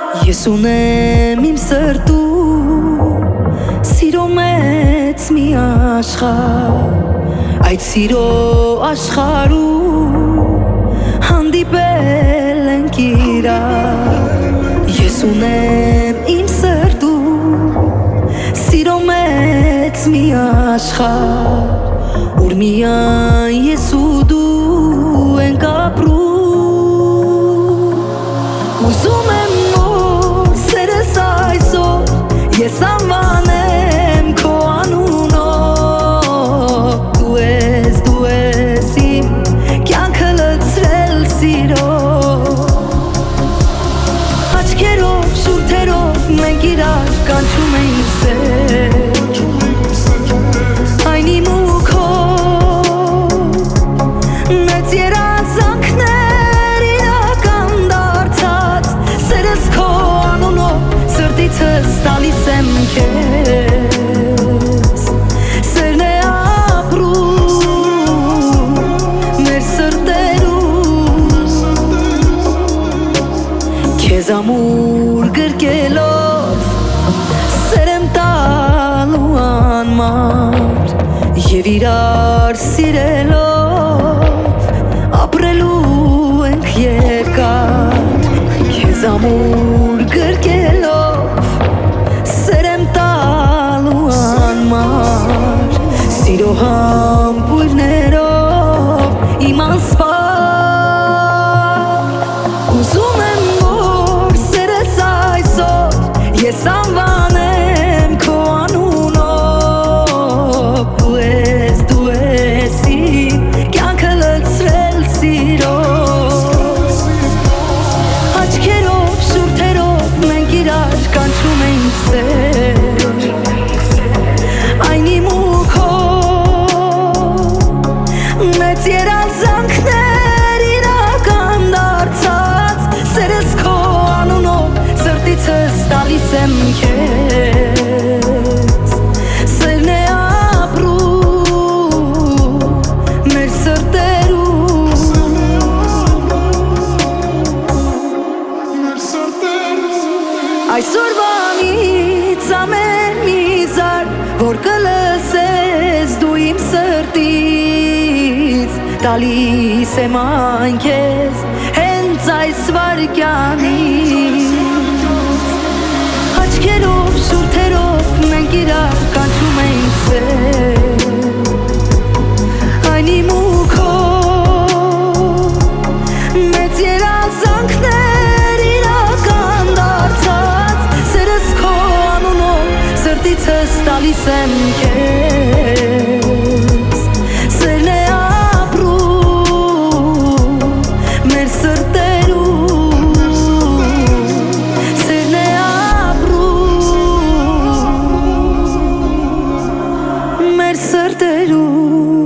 Ես ունեմ իմ սրտում սիրո մեծ մի աշխարհ, այդ սիրո աշխարհում հանդիպել ենք իրար։ Ես ունեմ իմ սրտում սիրո մեծ մի աշխարհ, ուր միայն ես ու դու ենք ապրում։ Ուզում եմ որ սերս այսօր ես անվանեմ քո անունով, դու ես իմ կյանքը լցրել սիրով, աչքերով, շուրթերով մենք իրար կանչում ենք սեր, այն իմ ու քո մեծ երազանքներ իրական դարձած, սերս քո անունով սրտիցս տալիս եմ քեզ, սերն է ապրում մեր սրտերում, քեզ ամուր գրկելով սեր եմ տալու անմար, և իրար սիրելով ապրելու ենք երկար, քեզ ամուր գրկելով սեր եմ տալու անմար, սիրո համբույրներով իմ անսպար։ Ուզում եմ որ սերս այսօր ես անվանեմ քո անունով, դու ես իմ կյանքը լցրել սիրով, աչքերով, շուրթերով մենք իրար կանչում ենք սեր, այն իմ ու քո մեծ երազանքներ իրական դարձած, սերս քո անունով սրտիցս տալիս եմ քեզ, սերն է ապրում մեր սրտերում, այսօրվանից ամեն մի զար որ կլսես դու իմ սրտից, տալիս եմ այն քեզ հենց այս վայրկյանից, աչքերով, շուրթերով մենք իրար կանչում ենք սեր, այն իմ ու քո մեծ երազանքներ իրական դարձած, սերս քո անունով սրտիցս տալիս եմ քեզ, սերն է ապրում մեր սրտերում, սերն է ապրում մեր սրտերում։